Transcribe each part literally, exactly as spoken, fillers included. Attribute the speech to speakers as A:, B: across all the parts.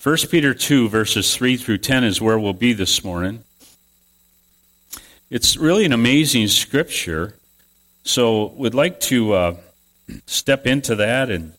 A: First Peter two, verses three through ten is where we'll be this morning. It's really an amazing scripture, so we'd like to uh, step into that and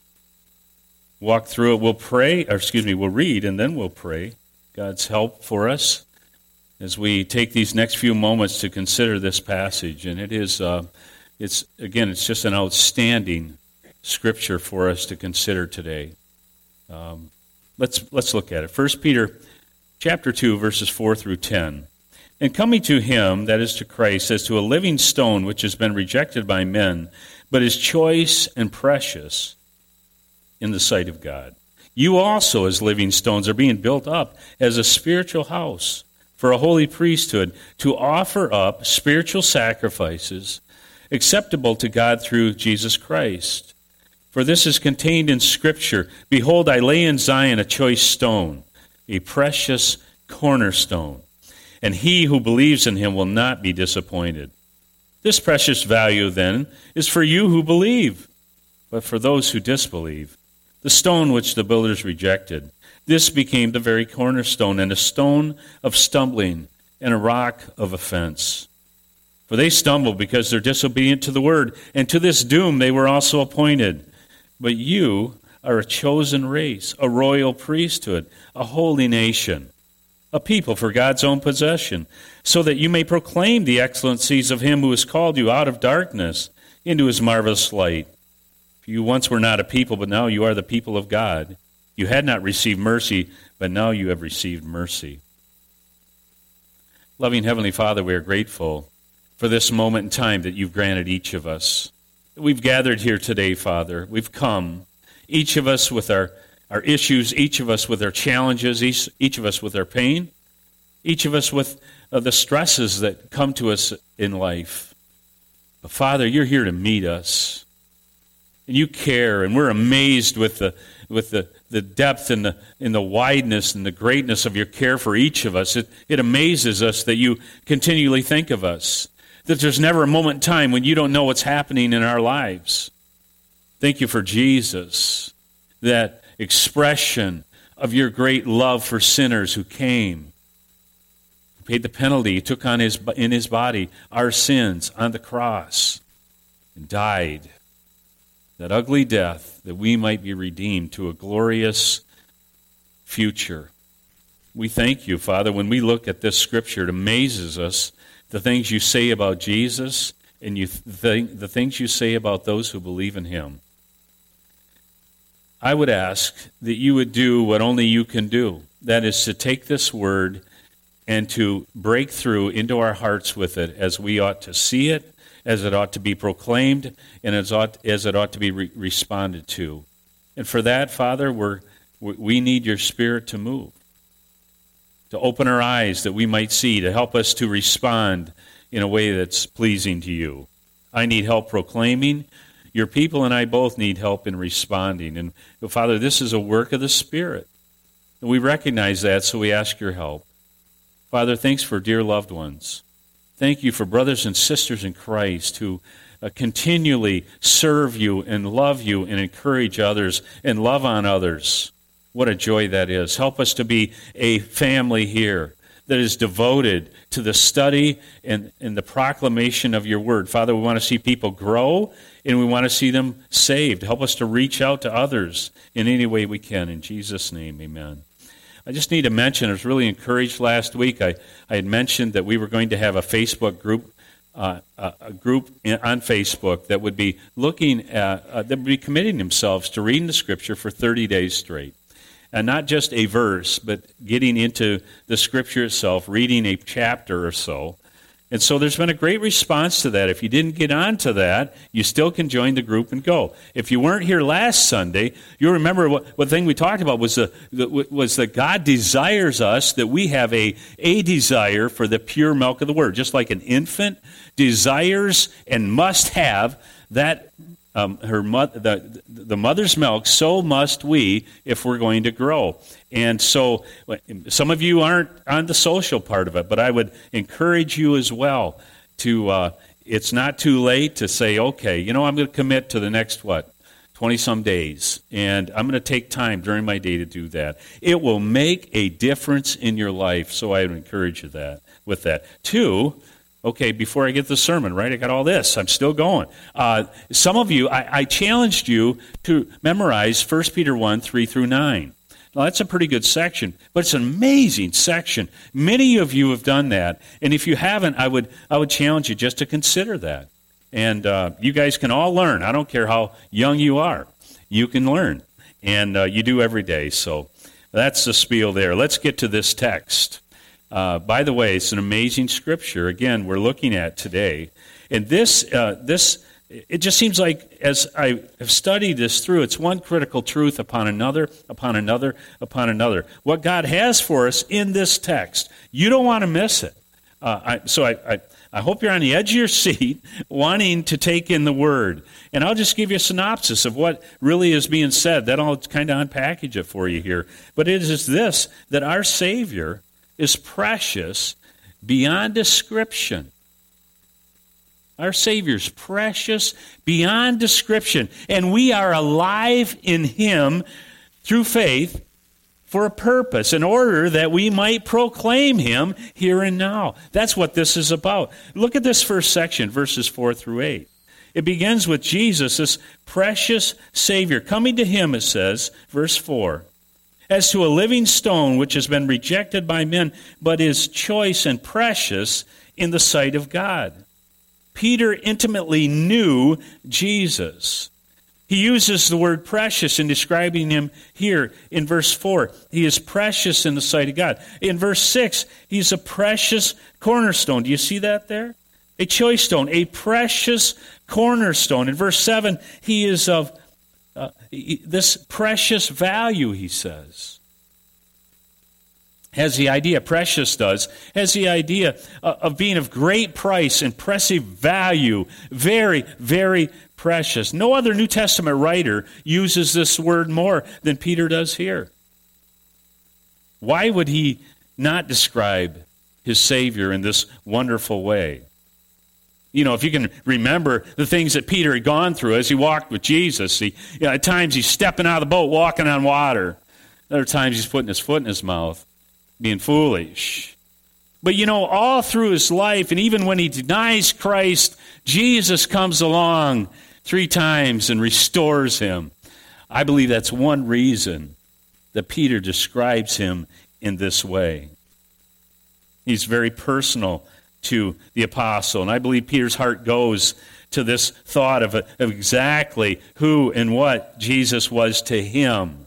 A: walk through it. We'll pray, or excuse me, we'll read, and then we'll pray God's help for us as we take these next few moments to consider this passage. And it is, uh, it's again, it's just an outstanding scripture for us to consider today. Um, let's let's look at it. First Peter chapter two, verses four through ten. And coming to him, that is to Christ, as to a living stone which has been rejected by men, but is choice and precious in the sight of God. You also, as living stones, are being built up as a spiritual house for a holy priesthood, to offer up spiritual sacrifices acceptable to God through Jesus Christ. For this is contained in Scripture. Behold, I lay in Zion a choice stone, a precious cornerstone, and he who believes in him will not be disappointed. This precious value, then, is for you who believe, but for those who disbelieve, the stone which the builders rejected, this became the very cornerstone, and a stone of stumbling, and a rock of offense. For they stumbled because they're disobedient to the word, and to this doom they were also appointed. But you are a chosen race, a royal priesthood, a holy nation, a people for God's own possession, so that you may proclaim the excellencies of him who has called you out of darkness into his marvelous light. For you once were not a people, but now you are the people of God. You had not received mercy, but now you have received mercy. Loving Heavenly Father, we are grateful for this moment in time that you've granted each of us. We've gathered here today, Father. We've come, each of us with our, our issues, each of us with our challenges, each, each of us with our pain, each of us with uh, the stresses that come to us in life. But Father, you're here to meet us. And you care, and we're amazed with the with the, the depth and the and the wideness and the greatness of your care for each of us. It, it amazes us that you continually think of us, that there's never a moment in time when you don't know what's happening in our lives. Thank you for Jesus, that expression of your great love for sinners who came, who paid the penalty, he took on his in his body our sins on the cross and died. That ugly death, that we might be redeemed to a glorious future. We thank you, Father, when we look at this scripture, it amazes us the things you say about Jesus and you th- the things you say about those who believe in him. I would ask that you would do what only you can do. That is to take this word and to break through into our hearts with it as we ought to see it, as it ought to be proclaimed, and as, ought, as it ought to be re- responded to. And for that, Father, we're, we need your Spirit to move, to open our eyes that we might see, to help us to respond in a way that's pleasing to you. I need help proclaiming. Your people and I both need help in responding. And, Father, this is a work of the Spirit. And we recognize that, so we ask your help. Father, thanks for dear loved ones. Thank you for brothers and sisters in Christ who uh, continually serve you and love you and encourage others and love on others. What a joy that is. Help us to be a family here that is devoted to the study and, and the proclamation of your word. Father, we want to see people grow and we want to see them saved. Help us to reach out to others in any way we can. In Jesus' name, amen. I just need to mention, I was really encouraged last week. I, I had mentioned that we were going to have a Facebook group, uh, a, a group in, on Facebook that would be looking at, uh, that would be committing themselves to reading the Scripture for thirty days straight. And not just a verse, but getting into the Scripture itself, reading a chapter or so. And so there's been a great response to that. If you didn't get on to that, you still can join the group and go. If you weren't here last Sunday, you remember what, what thing we talked about was, the, was that God desires us, that we have a, a desire for the pure milk of the Word. Just like an infant desires and must have that um, her mo- the, the mother's milk, so must we if we're going to grow. And so some of you aren't on the social part of it, but I would encourage you as well to, uh, it's not too late to say, okay, you know, I'm going to commit to the next, what, twenty-some days, and I'm going to take time during my day to do that. It will make a difference in your life, so I would encourage you that with that. Two, okay, before I get the sermon, right, I got all this. I'm still going. Uh, some of you, I, I challenged you to memorize First Peter one, three through nine. Now, that's a pretty good section, but it's an amazing section. Many of you have done that, and if you haven't, I would I would challenge you just to consider that. And uh, you guys can all learn. I don't care how young you are. You can learn, and uh, you do every day. So that's the spiel there. Let's get to this text. Uh, by the way, it's an amazing scripture. Again, we're looking at today, and this uh, this. It just seems like as I have studied this through, it's one critical truth upon another, upon another, upon another. What God has for us in this text, you don't want to miss it. Uh, I, so I, I, I hope you're on the edge of your seat wanting to take in the Word. And I'll just give you a synopsis of what really is being said. Then I'll kind of unpackage it for you here. But it is this, that our Savior is precious beyond description. Our Savior's precious beyond description, and we are alive in Him through faith for a purpose, in order that we might proclaim Him here and now. That's what this is about. Look at this first section, verses four through eight. It begins with Jesus, this precious Savior, coming to Him, it says, verse four, as to a living stone which has been rejected by men, but is choice and precious in the sight of God. Peter intimately knew Jesus. He uses the word precious in describing him here in verse four. He is precious in the sight of God. In verse six, he's a precious cornerstone. Do you see that there? A choice stone, a precious cornerstone. In verse seven, he is of uh, this precious value, he says. Has the idea, precious does, has the idea of being of great price, impressive value, very, very precious. No other New Testament writer uses this word more than Peter does here. Why would he not describe his Savior in this wonderful way? You know, if you can remember the things that Peter had gone through as he walked with Jesus. He, you know, at times he's stepping out of the boat, walking on water. Other times he's putting his foot in his mouth, being foolish. But you know, all through his life, and even when he denies Christ, Jesus comes along three times and restores him. I believe that's one reason that Peter describes him in this way. He's very personal to the apostle, and I believe Peter's heart goes to this thought of, of exactly who and what Jesus was to him.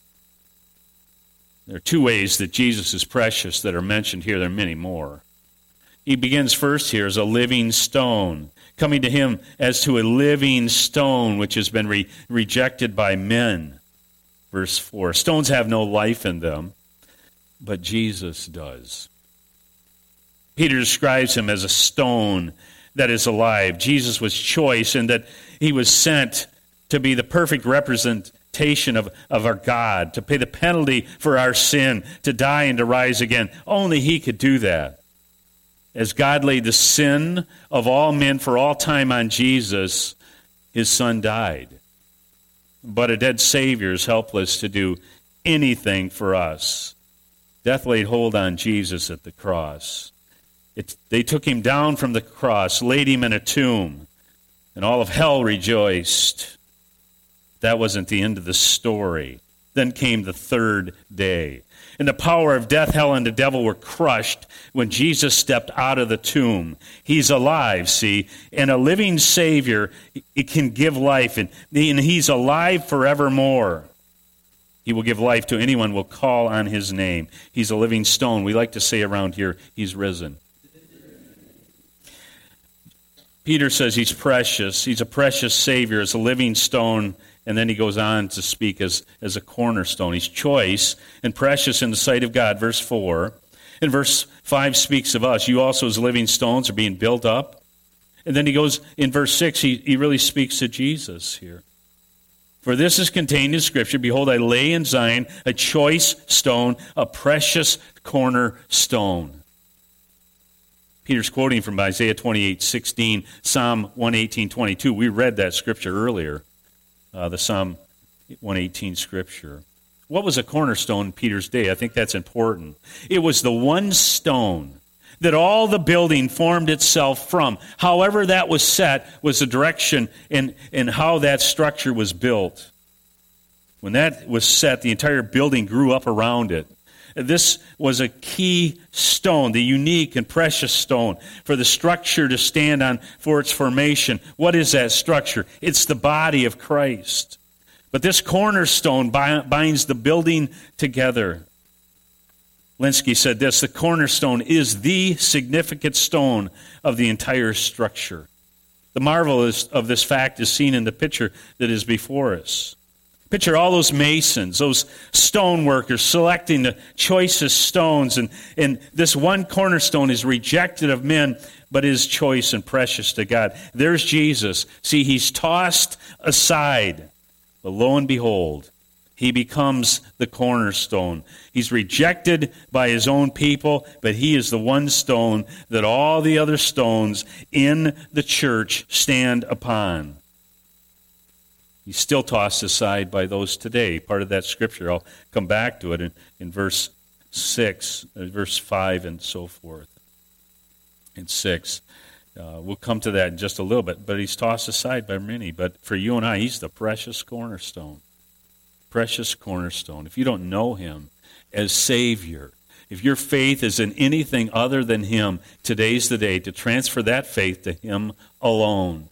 A: There are two ways that Jesus is precious that are mentioned here. There are many more. He begins first here as a living stone, coming to him as to a living stone which has been re- rejected by men. Verse four, stones have no life in them, but Jesus does. Peter describes him as a stone that is alive. Jesus was choice in that he was sent to be the perfect representation Of, of our God, to pay the penalty for our sin, to die and to rise again. Only he could do that. As God laid the sin of all men for all time on Jesus, his Son died. But a dead Savior is helpless to do anything for us. Death laid hold on Jesus at the cross. It, they took him down from the cross, laid him in a tomb, and all of hell rejoiced. That wasn't the end of the story. Then came the third day. And the power of death, hell, and the devil were crushed when Jesus stepped out of the tomb. He's alive, see, and a living Savior, it can give life, and he's alive forevermore. He will give life to anyone who will call on his name. He's a living stone. We like to say around here, he's risen. Peter says he's precious. He's a precious Savior, as a living stone. And then he goes on to speak as, as a cornerstone. He's choice and precious in the sight of God, verse four. And verse five speaks of us. You also as living stones are being built up. And then he goes, in verse six, he, he really speaks to Jesus here. For this is contained in Scripture, behold, I lay in Zion a choice stone, a precious cornerstone. Peter's quoting from Isaiah twenty-eight sixteen, Psalm one eighteen twenty-two. We read that Scripture earlier. uh, the Psalm one eighteen scripture. What was a cornerstone in Peter's day? I think that's important. It was the one stone that all the building formed itself from. However that was set was the direction and, and how that structure was built. When that was set, the entire building grew up around it. This was a key stone, the unique and precious stone for the structure to stand on for its formation. What is that structure? It's the body of Christ. But this cornerstone binds the building together. Linsky said this, the cornerstone is the significant stone of the entire structure. The marvel is, of this fact is seen in the picture that is before us. Picture all those masons, those stone workers selecting the choicest stones, and, and this one cornerstone is rejected of men, but is choice and precious to God. There's Jesus. See, he's tossed aside, but lo and behold, he becomes the cornerstone. He's rejected by his own people, but he is the one stone that all the other stones in the church stand upon. He's still tossed aside by those today. Part of that scripture, I'll come back to it in, in verse six, uh, verse five, and so forth. In six. Uh, we'll come to that in just a little bit. But he's tossed aside by many. But for you and I, he's the precious cornerstone. Precious cornerstone. If you don't know him as Savior, if your faith is in anything other than him, today's the day to transfer that faith to him alone.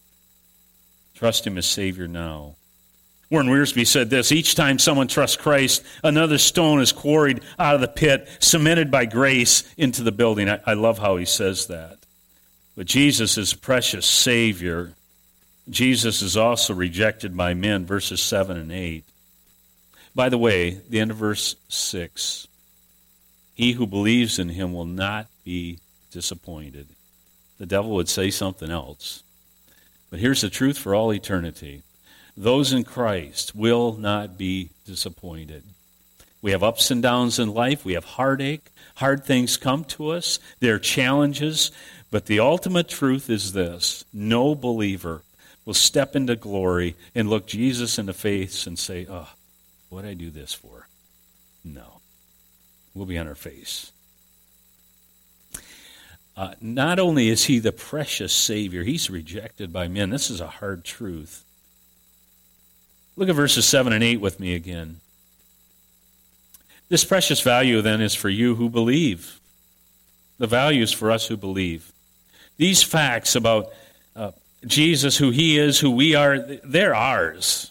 A: Trust him as Savior now. Warren Wiersbe said this, each time someone trusts Christ, another stone is quarried out of the pit, cemented by grace into the building. I, I love how he says that. But Jesus is precious Savior. Jesus is also rejected by men, verses seven and eight. By the way, the end of verse six, he who believes in him will not be disappointed. The devil would say something else. But here's the truth for all eternity. Those in Christ will not be disappointed. We have ups and downs in life. We have heartache. Hard things come to us. There are challenges. But the ultimate truth is this. No believer will step into glory and look Jesus in the face and say, oh, what did I do this for? No. We'll be on our face. Uh, not only is he the precious Savior, he's rejected by men. This is a hard truth. Look at verses seven and eight with me again. This precious value then is for you who believe. The value is for us who believe. These facts about uh, Jesus, who he is, who we are, they're ours.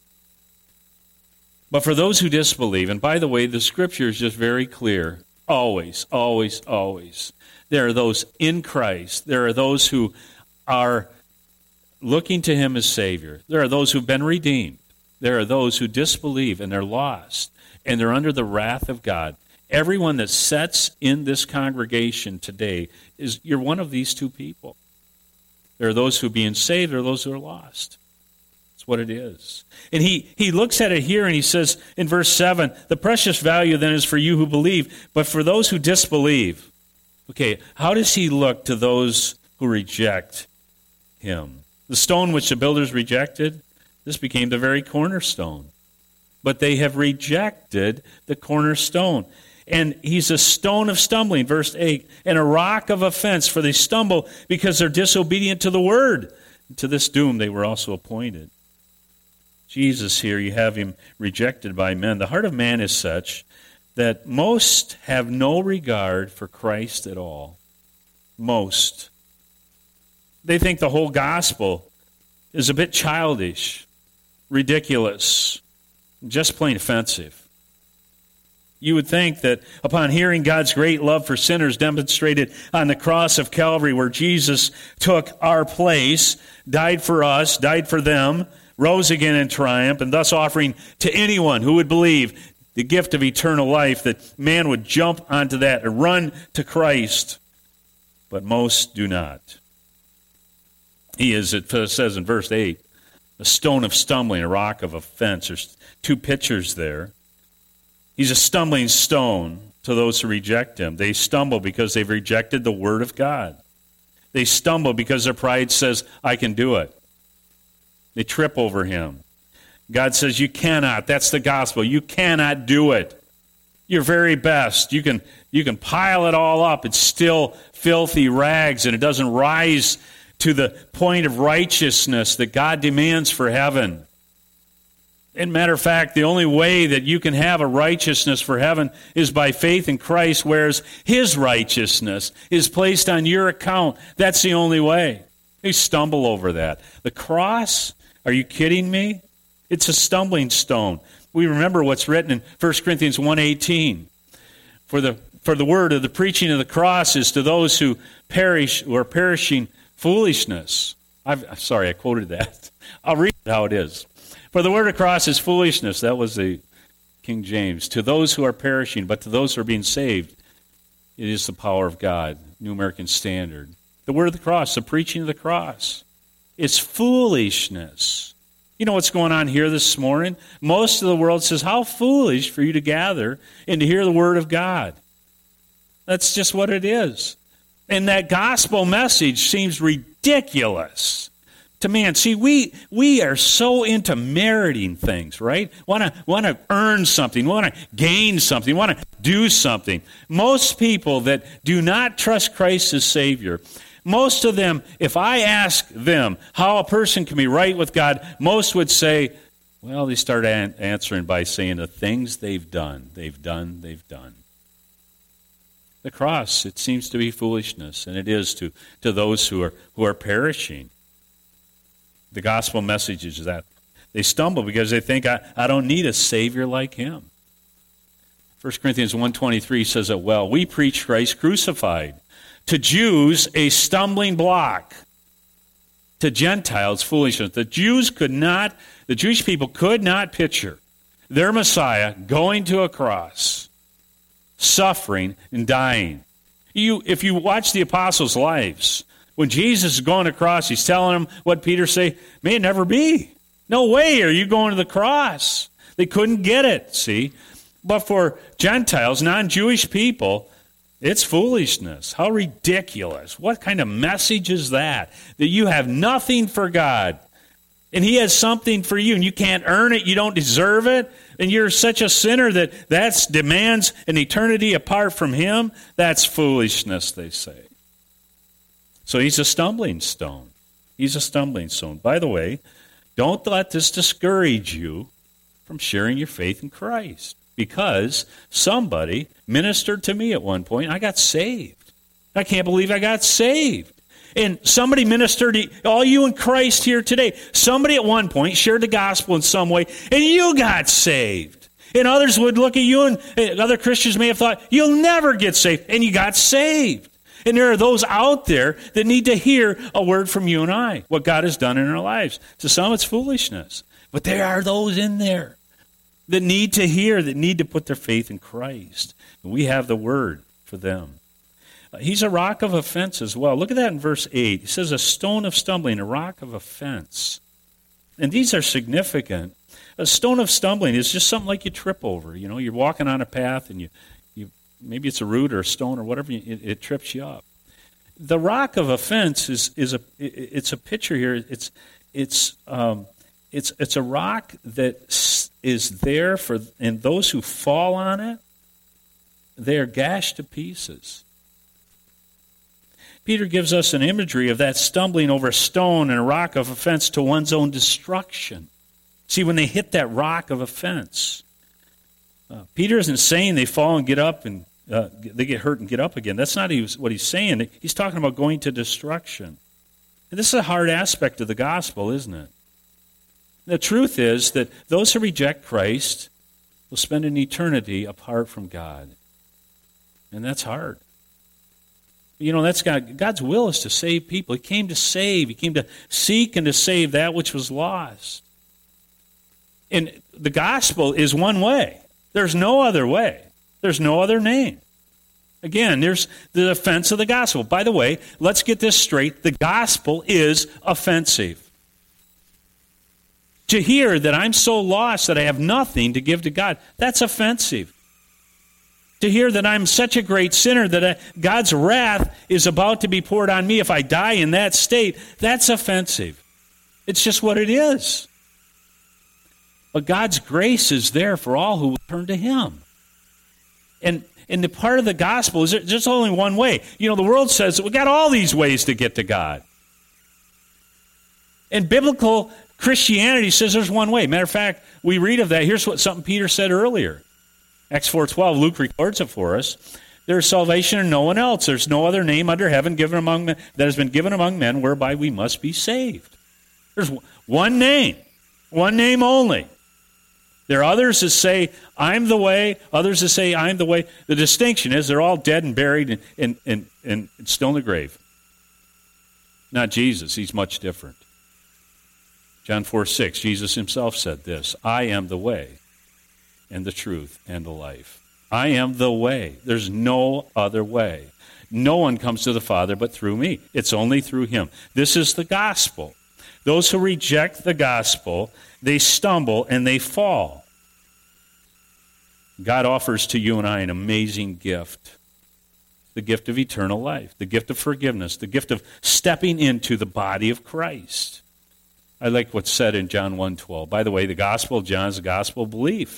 A: But for those who disbelieve, and by the way, the scripture is just very clear, always, always, always. There are those in Christ. There are those who are looking to him as Savior. There are those who've been redeemed. There are those who disbelieve and they're lost, and they're under the wrath of God. Everyone that sits in this congregation today, is you're one of these two people. There are those who are being saved, there are those who are lost. That's what it is. And he, he looks at it here and he says in verse seven, the precious value then is for you who believe, but for those who disbelieve. Okay, how does he look to those who reject him? The stone which the builders rejected, this became the very cornerstone. But they have rejected the cornerstone. And he's a stone of stumbling, verse eight, and a rock of offense, for they stumble because they're disobedient to the word. And to this doom they were also appointed. Jesus here, you have him rejected by men. The heart of man is such that most have no regard for Christ at all. Most. They think the whole gospel is a bit childish, ridiculous, just plain offensive. You would think that upon hearing God's great love for sinners demonstrated on the cross of Calvary, where Jesus took our place, died for us, died for them, rose again in triumph, and thus offering to anyone who would believe the gift of eternal life, that man would jump onto that and run to Christ. But most do not. He is, it says in verse eight, a stone of stumbling, a rock of offense. There's two pictures there. He's a stumbling stone to those who reject him. They stumble because they've rejected the word of God. They stumble because their pride says, I can do it. They trip over him. God says you cannot. That's the gospel. You cannot do it. Your very best. You can, you can pile it all up. It's still filthy rags, and it doesn't rise to the point of righteousness that God demands for heaven. And matter of fact, the only way that you can have a righteousness for heaven is by faith in Christ, whereas His righteousness is placed on your account. That's the only way. You stumble over that. The cross, are you kidding me? It's a stumbling stone. We remember what's written in First Corinthians one eighteen. For the, for the word of the preaching of the cross is to those who perish, who are perishing, foolishness. I've, sorry, I quoted that. I'll read how it is. For the word of cross is foolishness. That was the King James. To those who are perishing, but to those who are being saved, it is the power of God. New American Standard. The word of the cross, the preaching of the cross, it's foolishness. You know what's going on here this morning? Most of the world says, how foolish for you to gather and to hear the word of God. That's just what it is. And that gospel message seems ridiculous to man. See, we we are so into meriting things, right? Want to want to earn something, want to gain something, want to do something. Most people that do not trust Christ as Savior, most of them, if I ask them how a person can be right with God, most would say, well, they start an- answering by saying the things they've done, they've done, they've done. The cross, it seems to be foolishness, and it is to, to those who are who are perishing. The gospel message is that they stumble because they think, I, I don't need a Savior like Him. First Corinthians one twenty-three says it well. We preach Christ crucified. To Jews, a stumbling block. To Gentiles, foolishness. The Jews could not, the Jewish people could not picture their Messiah going to a cross, suffering and dying. You, if you watch the apostles' lives, when Jesus is going across, he's telling them what Peter say, may it never be. No way are you going to the cross. They couldn't get it, see? But for Gentiles, non-Jewish people, it's foolishness. How ridiculous. What kind of message is that? That you have nothing for God, and He has something for you, and you can't earn it, you don't deserve it, and you're such a sinner that that demands an eternity apart from Him? That's foolishness, they say. So he's a stumbling stone. He's a stumbling stone. By the way, don't let this discourage you from sharing your faith in Christ, because somebody ministered to me at one point. I got saved. I can't believe I got saved. And somebody ministered to all you in Christ here today. Somebody at one point shared the gospel in some way, and you got saved. And others would look at you, and other Christians may have thought, you'll never get saved, and you got saved. And there are those out there that need to hear a word from you and I, what God has done in our lives. To some, it's foolishness. But there are those in there that need to hear, that need to put their faith in Christ. And we have the word for them. Uh, he's a rock of offense as well. Look at that in verse eight. He says, a stone of stumbling, a rock of offense. And these are significant. A stone of stumbling is just something like you trip over. You know, you're walking on a path and you maybe it's a root or a stone or whatever, it, it trips you up. The rock of offense is is a it's a picture here. It's it's um, it's it's a rock that is there for, and those who fall on it, they are gashed to pieces. Peter gives us an imagery of that stumbling over a stone and a rock of offense to one's own destruction. See, when they hit that rock of offense, uh, Peter isn't saying they fall and get up and uh, they get hurt and get up again. That's not what he's saying. He's talking about going to destruction. And this is a hard aspect of the gospel, isn't it? The truth is that those who reject Christ will spend an eternity apart from God. And that's hard. You know, that's God. God's will is to save people. He came to save. He came to seek and to save that which was lost. And the gospel is one way. There's no other way. There's no other name. Again, there's the offense of the gospel. By the way, let's get this straight. The gospel is offensive. To hear that I'm so lost that I have nothing to give to God, that's offensive. To hear that I'm such a great sinner that I, God's wrath is about to be poured on me if I die in that state, that's offensive. It's just what it is. But God's grace is there for all who will turn to him. And and the part of the gospel is there's only one way. You know, the world says we got all these ways to get to God. And biblical Christianity says there's one way. Matter of fact, we read of that. Here's what something Peter said earlier. Acts four twelve, Luke records it for us. There is salvation in no one else. There's no other name under heaven given among men that has been given among men whereby we must be saved. There's one name, one name only. There are others that say, I'm the way, others that say, I'm the way. The distinction is they're all dead and buried and, and, and, and still in the grave. Not Jesus. He's much different. John four six, Jesus himself said this, I am the way and the truth and the life. I am the way. There's no other way. No one comes to the Father but through me. It's only through him. This is the gospel. Those who reject the gospel, they stumble and they fall. God offers to you and I an amazing gift. The gift of eternal life, the gift of forgiveness, the gift of stepping into the body of Christ. I like what's said in John one twelve. By the way, the gospel of John is the gospel of belief.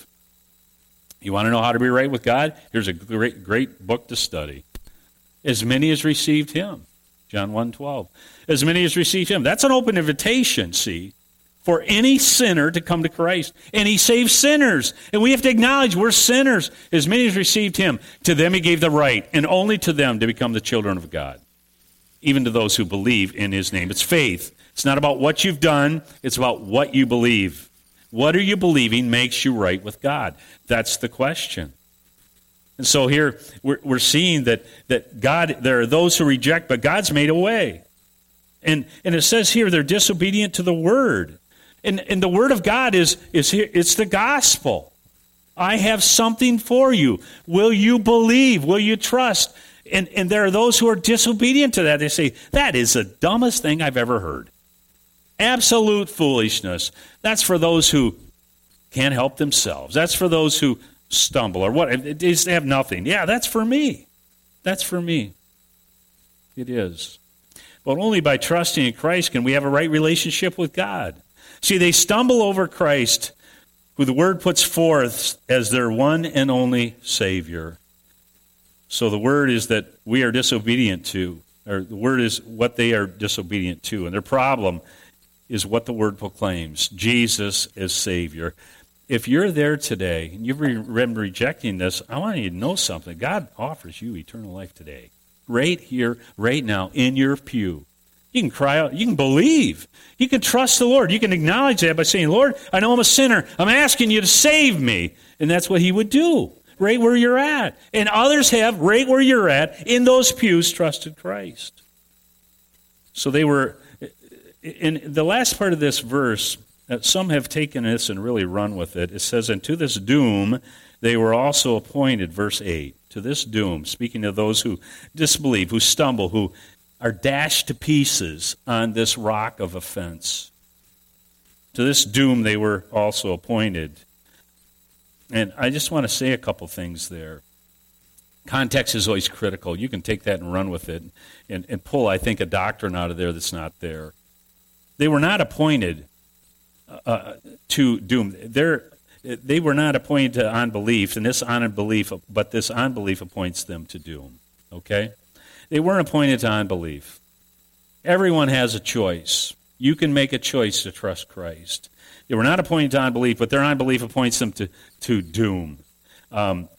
A: You want to know how to be right with God? Here's a great, great book to study. As many as received him. John one twelve. As many as received him. That's an open invitation, see, for any sinner to come to Christ. And he saves sinners. And we have to acknowledge we're sinners. As many as received him, to them he gave the right, and only to them to become the children of God. Even to those who believe in his name. It's faith. It's not about what you've done. It's about what you believe. What are you believing makes you right with God? That's the question. And so here we're, we're seeing that, that God, there are those who reject, but God's made a way. And and it says here they're disobedient to the word. And and the word of God is, is here, it's the gospel. I have something for you. Will you believe? Will you trust? And and there are those who are disobedient to that. They say, that is the dumbest thing I've ever heard. Absolute foolishness. That's for those who can't help themselves. That's for those who stumble or what. They just have nothing. Yeah, that's for me. That's for me. It is. But only by trusting in Christ can we have a right relationship with God. See, they stumble over Christ, who the Word puts forth as their one and only Savior. So the Word is that we are disobedient to, or the Word is what they are disobedient to. And their problem is what the Word proclaims, Jesus as Savior. If you're there today and you've been rejecting this, I want you to know something. God offers you eternal life today. Right here, right now, in your pew. You can cry out. You can believe. You can trust the Lord. You can acknowledge that by saying, Lord, I know I'm a sinner. I'm asking you to save me. And that's what he would do, right where you're at. And others have, right where you're at, in those pews, trusted Christ. So they were, in the last part of this verse, some have taken this and really run with it. It says, and to this doom they were also appointed, verse eight. To this doom, speaking of those who disbelieve, who stumble, who are dashed to pieces on this rock of offense. To this doom they were also appointed. And I just want to say a couple things there. Context is always critical. You can take that and run with it and, and pull, I think, a doctrine out of there that's not there. They were not appointed uh, to doom. They're They were not appointed to unbelief, and this unbelief, but this unbelief appoints them to doom. Okay? They weren't appointed to unbelief. Everyone has a choice. You can make a choice to trust Christ. They were not appointed to unbelief, but their unbelief appoints them to, to doom. Um,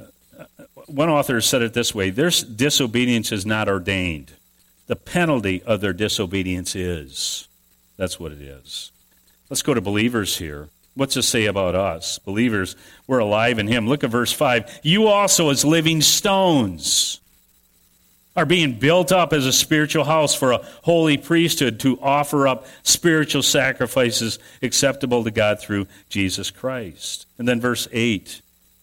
A: one author said it this way, their disobedience is not ordained. The penalty of their disobedience is. That's what it is. Let's go to believers here. What's it say about us? Believers, we're alive in him. Look at verse five. You also as living stones are being built up as a spiritual house for a holy priesthood to offer up spiritual sacrifices acceptable to God through Jesus Christ. And then verse eight,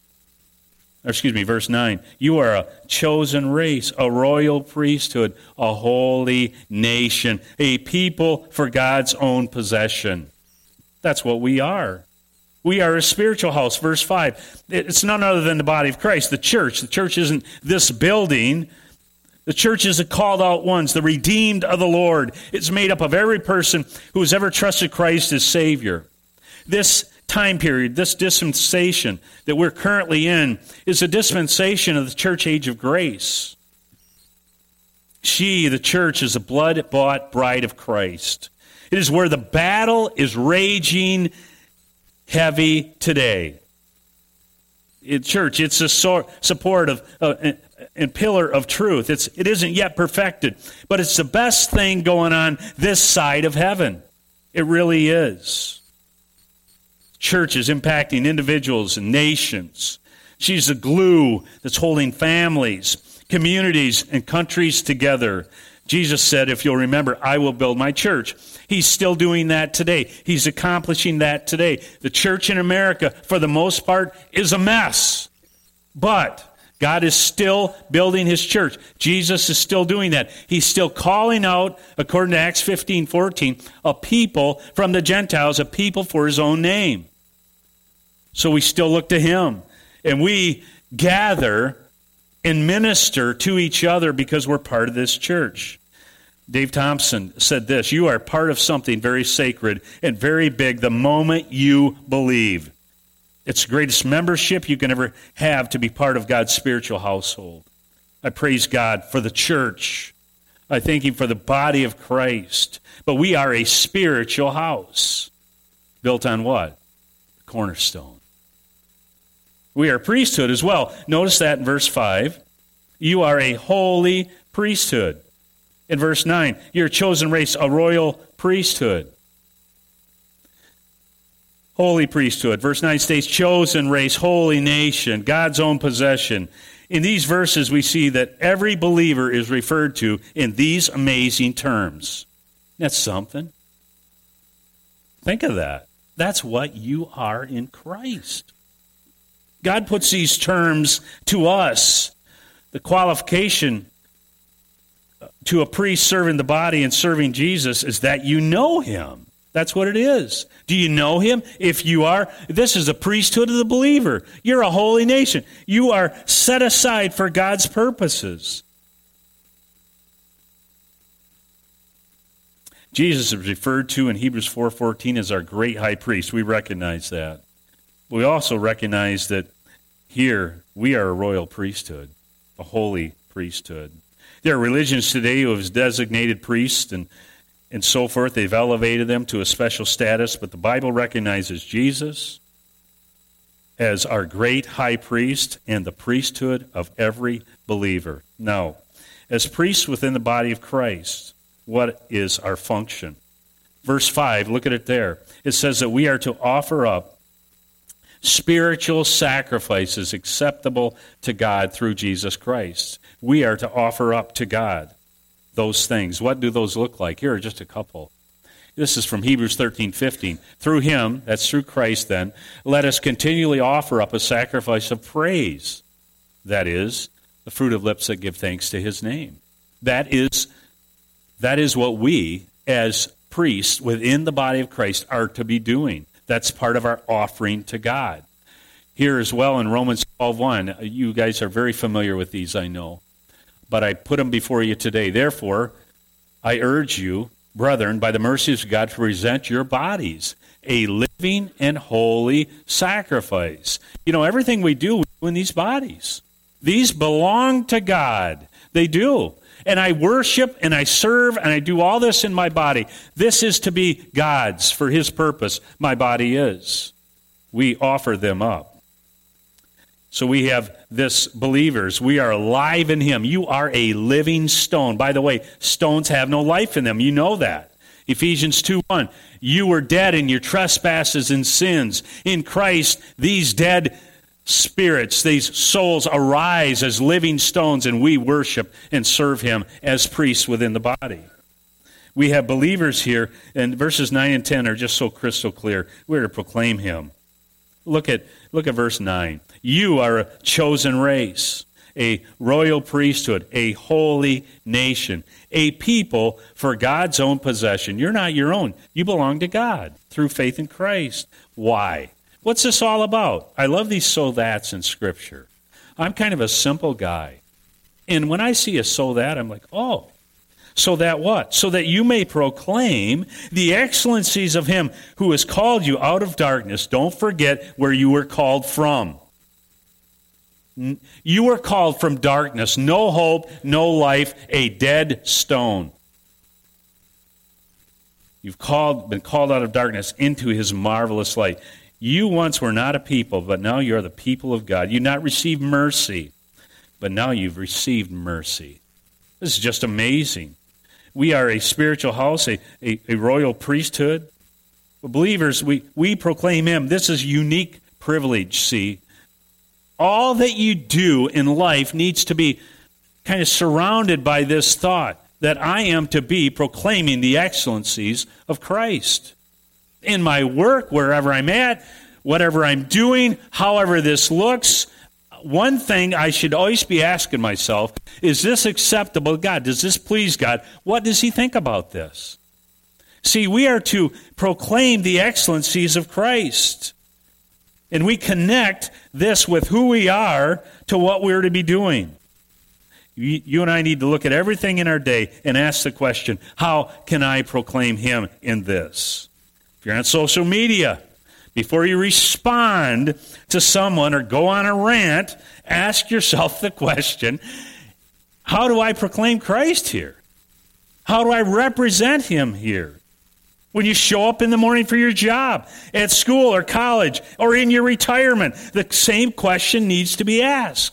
A: or excuse me, verse nine. You are a chosen race, a royal priesthood, a holy nation, a people for God's own possession. That's what we are. We are a spiritual house. Verse five, it's none other than the body of Christ, the church. The church isn't this building. The church is the called out ones, the redeemed of the Lord. It's made up of every person who has ever trusted Christ as Savior. This time period, this dispensation that we're currently in, is a dispensation of the church age of grace. She, the church, is a blood-bought bride of Christ. It is where the battle is raging heavy today. In church, it's a so- support of uh, and pillar of truth. It's it isn't yet perfected, but it's the best thing going on this side of heaven. It really is. Church is impacting individuals and nations. She's the glue that's holding families, communities, and countries together. Jesus said, if you'll remember, I will build my church. He's still doing that today. He's accomplishing that today. The church in America, for the most part, is a mess. But God is still building his church. Jesus is still doing that. He's still calling out, according to Acts fifteen fourteen, a people from the Gentiles, a people for his own name. So we still look to him. And we gather and minister to each other because we're part of this church. Dave Thompson said this, you are part of something very sacred and very big the moment you believe. It's the greatest membership you can ever have to be part of God's spiritual household. I praise God for the church. I thank him for the body of Christ. But we are a spiritual house. Built on what? The cornerstone. We are a priesthood as well. Notice that in verse five. You are a holy priesthood. In verse nine, you're a chosen race, a royal priesthood. Holy priesthood. Verse nine states, chosen race, holy nation, God's own possession. In these verses, we see that every believer is referred to in these amazing terms. That's something. Think of that. That's what you are in Christ. God puts these terms to us. The qualification to a priest serving the body and serving Jesus is that you know him. That's what it is. Do you know him? If you are, this is the priesthood of the believer. You're a holy nation. You are set aside for God's purposes. Jesus is referred to in Hebrews four fourteen as our great high priest. We recognize that. We also recognize that here we are a royal priesthood, a holy priesthood. There are religions today who have designated priests and, and so forth. They've elevated them to a special status, but the Bible recognizes Jesus as our great high priest and the priesthood of every believer. Now, as priests within the body of Christ, what is our function? Verse five, look at it there. It says that we are to offer up spiritual sacrifices acceptable to God through Jesus Christ. We are to offer up to God those things. What do those look like? Here are just a couple. This is from Hebrews thirteen fifteen. Through him, that's through Christ then, let us continually offer up a sacrifice of praise. That is, the fruit of lips that give thanks to his name. That is, that is what we, as priests within the body of Christ, are to be doing. That's part of our offering to God. Here as well in Romans twelve one, you guys are very familiar with these, I know. But I put them before you today. Therefore, I urge you, brethren, by the mercies of God, to present your bodies a living and holy sacrifice. You know, everything we do, we do in these bodies. These belong to God. They do. And I worship and I serve and I do all this in my body. This is to be God's for his purpose. My body is. We offer them up. So we have this, believers, we are alive in him. You are a living stone. By the way, stones have no life in them. You know that. Ephesians two one, you were dead in your trespasses and sins. In Christ, these dead spirits, these souls arise as living stones, and we worship and serve him as priests within the body. We have believers here, and verses nine and ten are just so crystal clear. We're to proclaim him. Look at look at verse nine. You are a chosen race, a royal priesthood, a holy nation, a people for God's own possession. You're not your own. You belong to God through faith in Christ. Why? What's this all about? I love these so that's in Scripture. I'm kind of a simple guy. And when I see a so that, I'm like, oh. So that what? So that you may proclaim the excellencies of him who has called you out of darkness. Don't forget where you were called from. You were called from darkness. No hope, no life, a dead stone. You've called, been called out of darkness into his marvelous light. You once were not a people, but now you are the people of God. You not received mercy, but now you've received mercy. This is just amazing. We are a spiritual house, a, a, a royal priesthood. Believers, we, we proclaim him. This is unique privilege, see. All that you do in life needs to be kind of surrounded by this thought that I am to be proclaiming the excellencies of Christ. In my work, wherever I'm at, whatever I'm doing, however this looks, one thing I should always be asking myself, is this acceptable to God? Does this please God? What does he think about this? See, we are to proclaim the excellencies of Christ. And we connect this with who we are to what we're to be doing. You, you and I need to look at everything in our day and ask the question, how can I proclaim him in this? If you're on social media, before you respond to someone or go on a rant, ask yourself the question, how do I proclaim Christ here? How do I represent him here? When you show up in the morning for your job, at school or college, or in your retirement, the same question needs to be asked.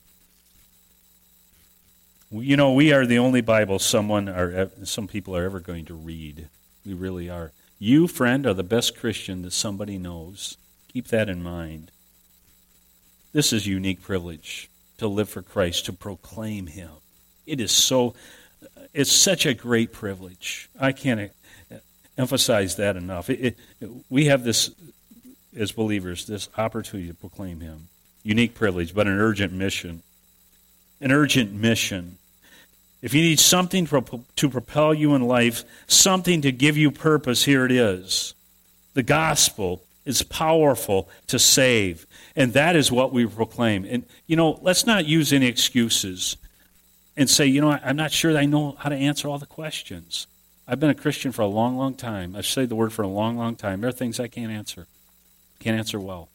A: You know, we are the only Bible someone or some people are ever going to read. We really are. You, friend, are the best Christian that somebody knows. Keep that in mind. This is a unique privilege to live for Christ, to proclaim him. It is so, it's such a great privilege. I can't emphasize that enough. It, it, we have this, as believers, this opportunity to proclaim him. Unique privilege, but an urgent mission. An urgent mission. If you need something to propel you in life, something to give you purpose, here it is. The gospel is powerful to save, and that is what we proclaim. And, you know, let's not use any excuses and say, you know, I'm not sure that I know how to answer all the questions. I've been a Christian for a long, long time. I've said the word for a long, long time. There are things I can't answer. Can't answer well.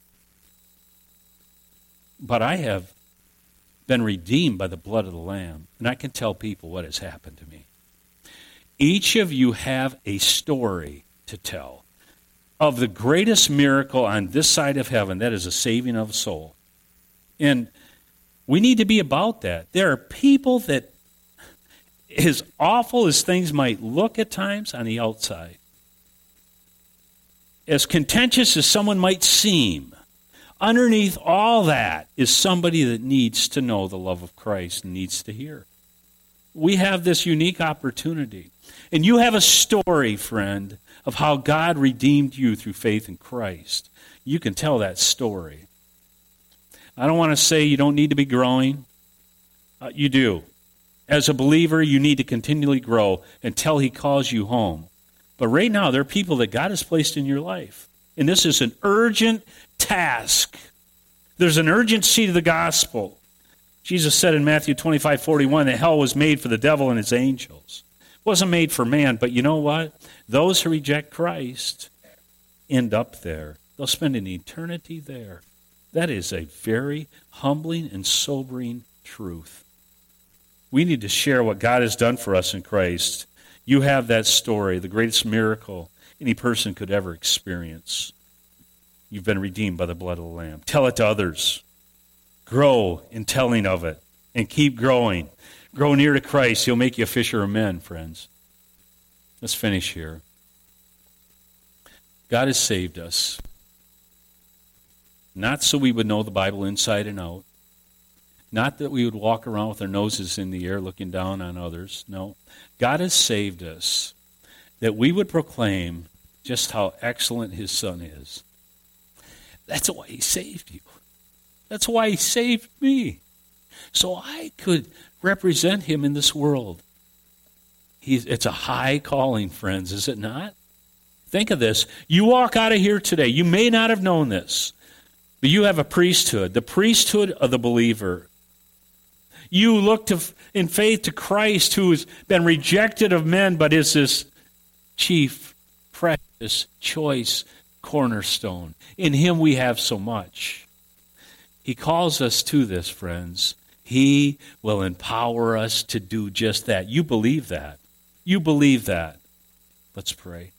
A: But I have been redeemed by the blood of the Lamb, and I can tell people what has happened to me. Each of you have a story to tell of the greatest miracle on this side of heaven, that is the saving of a soul. And we need to be about that. There are people that, as awful as things might look at times on the outside, as contentious as someone might seem, underneath all that is somebody that needs to know the love of Christ and needs to hear. We have this unique opportunity. And you have a story, friend, of how God redeemed you through faith in Christ. You can tell that story. I don't want to say you don't need to be growing. Uh, you do. As a believer, you need to continually grow until he calls you home. But right now, there are people that God has placed in your life. And this is an urgent task. There's an urgency to the gospel. Jesus said in Matthew twenty-five forty-one that hell was made for the devil and his angels. It wasn't made for man, but you know what? Those who reject Christ end up there. They'll spend an eternity there. That is a very humbling and sobering truth. We need to share what God has done for us in Christ. You have that story, the greatest miracle any person could ever experience. You've been redeemed by the blood of the Lamb. Tell it to others. Grow in telling of it and keep growing. Grow near to Christ. He'll make you a fisher of men, friends. Let's finish here. God has saved us. Not so we would know the Bible inside and out. Not that we would walk around with our noses in the air looking down on others. No. God has saved us that we would proclaim just how excellent his Son is. That's why he saved you. That's why he saved me. So I could represent him in this world. He's, it's a high calling, friends, is it not? Think of this. You walk out of here today. You may not have known this, but you have a priesthood, the priesthood of the believer. You look to, in faith to Christ, who has been rejected of men, but is this chief, precious, choice cornerstone. In him we have so much. He calls us to this, friends. He will empower us to do just that. You believe that. You believe that. Let's pray.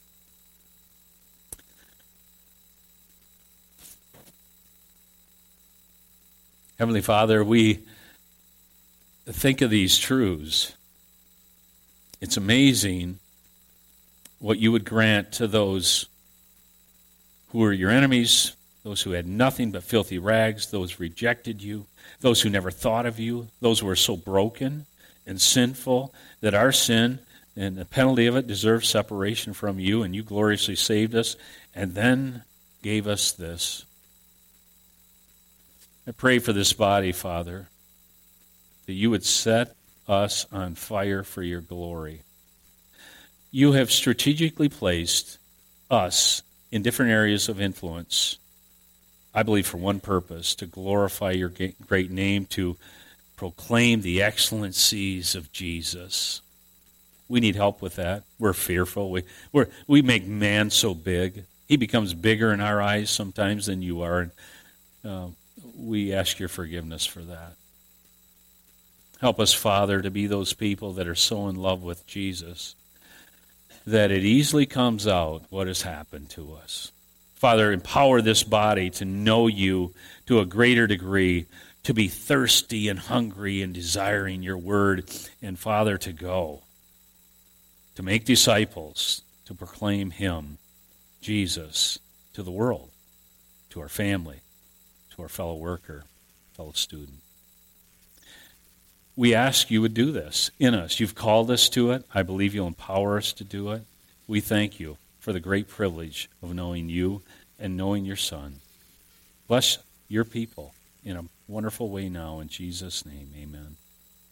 A: Heavenly Father, we think of these truths. It's amazing what you would grant to those who were your enemies, those who had nothing but filthy rags, those who rejected you, those who never thought of you, those who were so broken and sinful that our sin and the penalty of it deserved separation from you, and you gloriously saved us and then gave us this. I pray for this body, Father, that you would set us on fire for your glory. You have strategically placed us in different areas of influence, I believe for one purpose, to glorify your great name, to proclaim the excellencies of Jesus. We need help with that. We're fearful. We we're, we make man so big. He becomes bigger in our eyes sometimes than you are. And, uh, we ask your forgiveness for that. Help us, Father, to be those people that are so in love with Jesus that it easily comes out what has happened to us. Father, empower this body to know you to a greater degree, to be thirsty and hungry and desiring your word, and Father, to go, to make disciples, to proclaim him, Jesus, to the world, to our family, to our fellow worker, fellow student. We ask you would do this in us. You've called us to it. I believe you'll empower us to do it. We thank you for the great privilege of knowing you and knowing your Son. Bless your people in a wonderful way now. In Jesus' name, amen.